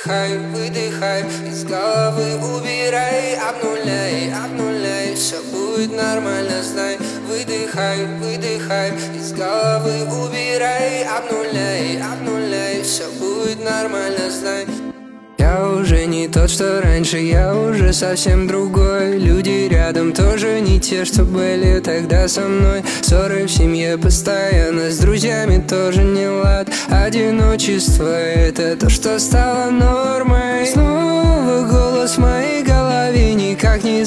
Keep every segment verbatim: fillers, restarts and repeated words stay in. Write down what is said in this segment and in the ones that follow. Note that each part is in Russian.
выдыхай, выдыхай, из головы убирай, обнуляй, обнуляй, все будет нормально, знай. Выдыхай, выдыхай, из головы убирай, обнуляй, обнуляй, все будет нормально, знай. Я уже не тот, что раньше, я уже совсем другой. Люди рядом тоже не те, что были тогда со мной. Ссоры в семье постоянно, с друзьями тоже не лад. Одиночество — это то, что стало нормой. Снова голос в моей голове никак не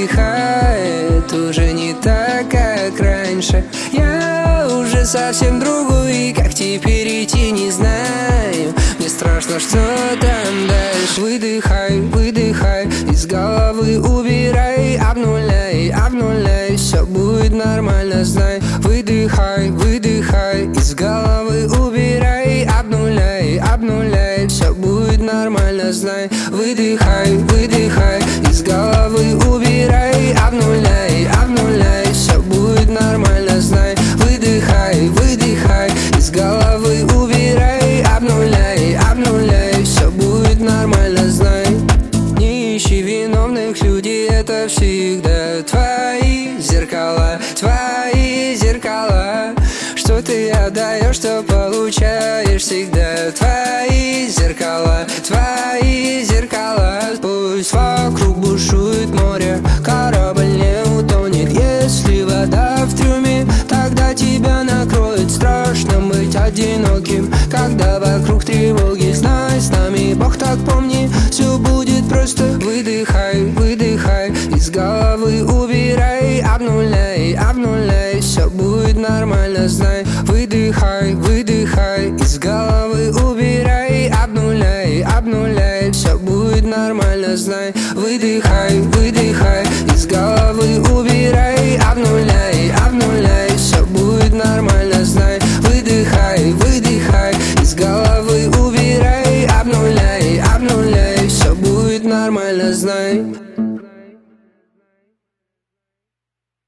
затихает. Уже не так, как раньше. Я уже совсем другой, и как теперь идти не знаю. Мне страшно, что там дальше. Выдыхай, выдыхай, из головы убирай, обнуляй, обнуляй, все будет нормально, знай. Выдыхай, выдыхай, из головы убирай, обнуляй, обнуляй, все будет нормально, знай. Выдыхай, выдыхай, из головы убирай, обнуляй, обнуляй, все будет нормально, знай. Выдыхай, выдыхай, из головы убирай, обнуляй, обнуляй, все будет нормально, знай. Не ищи виновных людей, это всегда твои зеркала, твои зеркала. Что ты отдаешь, что получаешь, всегда твои зеркала, твои зеркала. Пусть вокруг бушует море, корабль не утонет. Если вода в трюме, тогда тебя накроет. Страшно быть одиноким, когда вокруг тревоги. Знай, с нами Бог, так помни, все будет просто. Выдыхай, выдыхай, из головы убирай, обнуляй, обнуляй, все будет нормально, знай. Выдыхай, выдыхай, из головы убирай, обнуляй, обнуляй, все будет нормально, знай. Выдыхай, выдыхай, из головы убирай, обнуляй, обнуляй, все будет нормально, знай. Выдыхай, выдыхай, из головы убирай, обнуляй, обнуляй, все будет нормально, знай.